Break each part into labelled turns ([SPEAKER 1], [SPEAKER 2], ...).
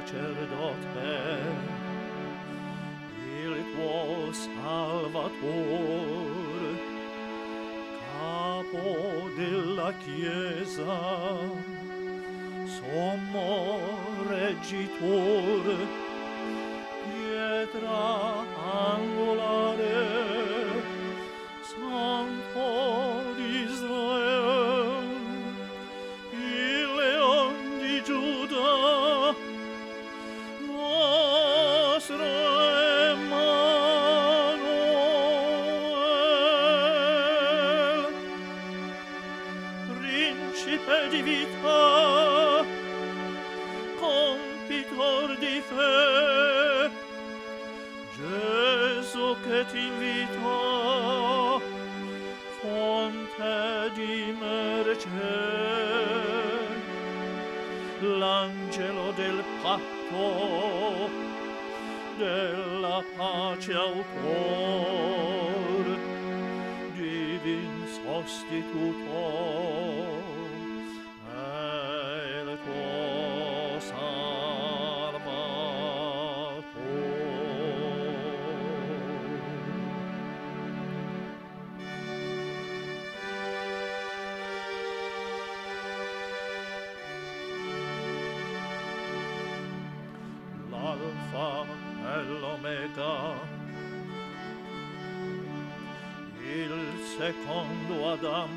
[SPEAKER 1] sacerdote, il tuo Salvatore, capo della Chiesa, sommo reggitore, pietra angolare, Santo d'Israel, il leon di Giuda, nostro Emanuel, principe di vita, compitor di fe, Gesù che ti invita, fonte di mercé, l'angelo del patto, della pace autor, divin sostitutor, è il tuo l'Alfa e l'Omega, il secondo Adam,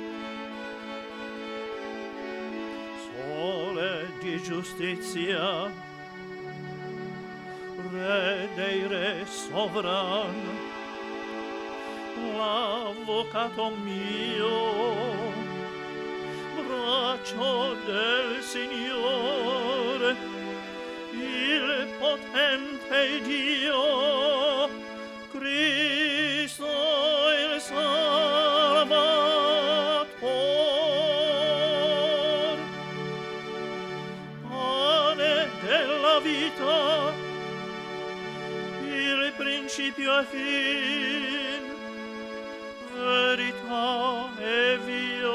[SPEAKER 1] sole di giustizia, re dei re sovran, l'avvocato mio, braccio del Signore, il potente Dio, Cristo il Salvator, pane della vita, il principio e fin, verità e via,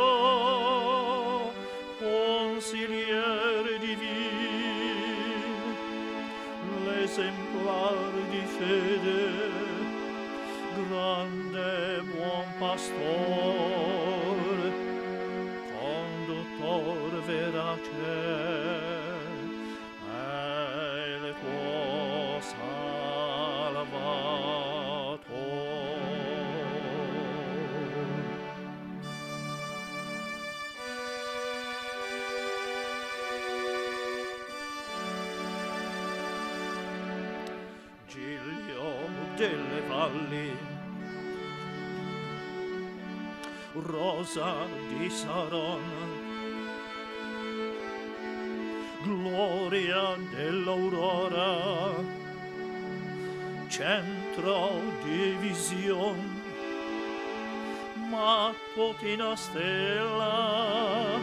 [SPEAKER 1] consigliere divin, l'esemplar di fede, grande buon pastor, conduttor verace, è il tuo Salvatore. Giglio delle valli, rosa di Saron, gloria dell'aurora, centro di vision, mattutina stella,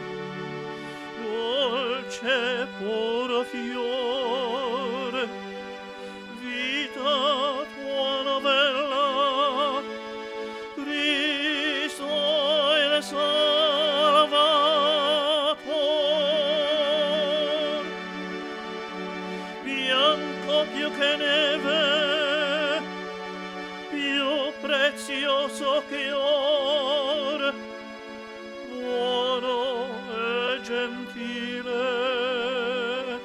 [SPEAKER 1] dolce puro fiore, vita tua novella, Cristo il Salvator, bianco più che neve, più prezioso che or, buono e gentile,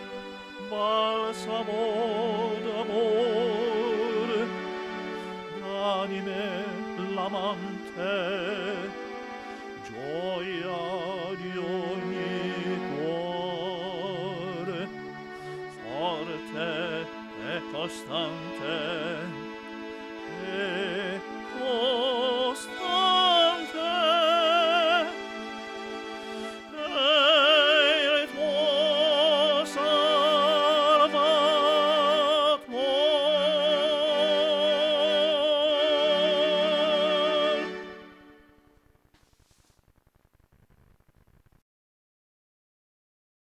[SPEAKER 1] balsamo d'amore, d'anime l'amante, gioia di ogni cuore, forte e costante,